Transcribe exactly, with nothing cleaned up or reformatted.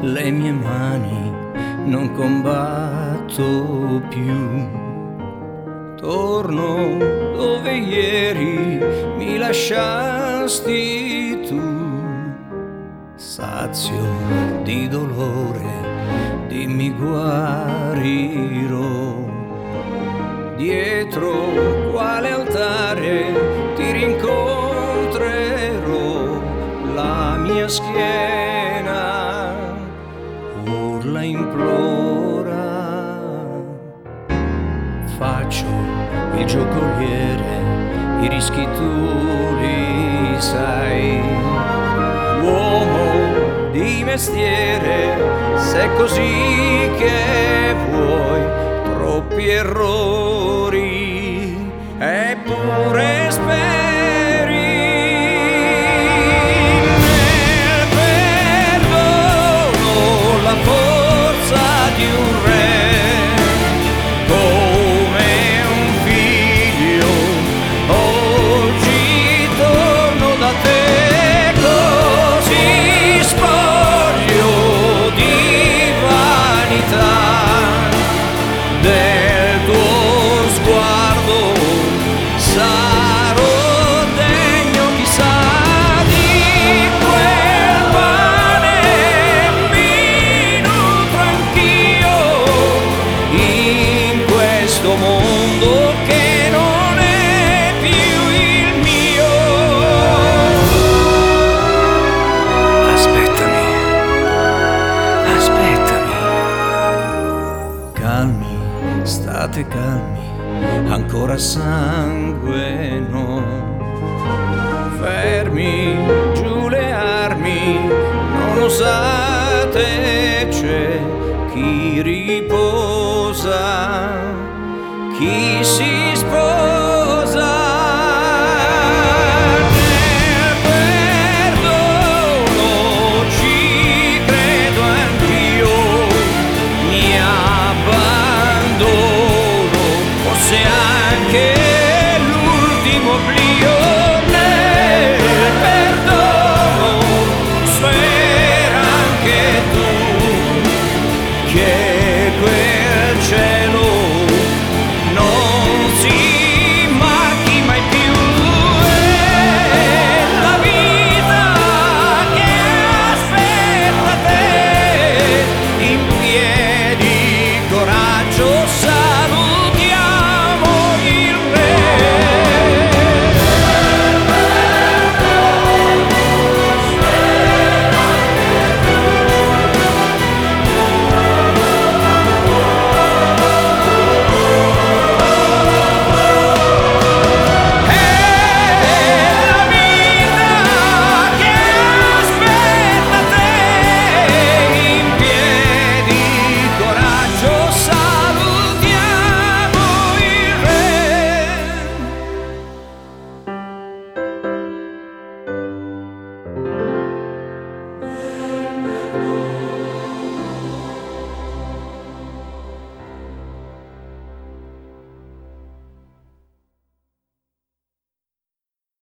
le mie mani non combatto più. Torno dove ieri mi lasciasti tu, sazio di dolore, dimmi guarirò. Dietro quale altare ti rincontrerò, la mia schiena urla implora. Faccio il giocoliere, i rischi tu li sai. Uomo di mestiere, se è così che vuoi, troppi errori eppure speri nel perdono, la forza di un re. Come un figlio oggi torno da te, così spoglio di vanità del tuo sguardo, sarò degno chissà di quel pane, mi nutro anch'io in questo mondo che non è più il mio. Aspettami, aspettami. Calmi, state calmi, ancora sangue no. Fermi, giù le armi, non osate, c'è chi riposa, chi si sposa.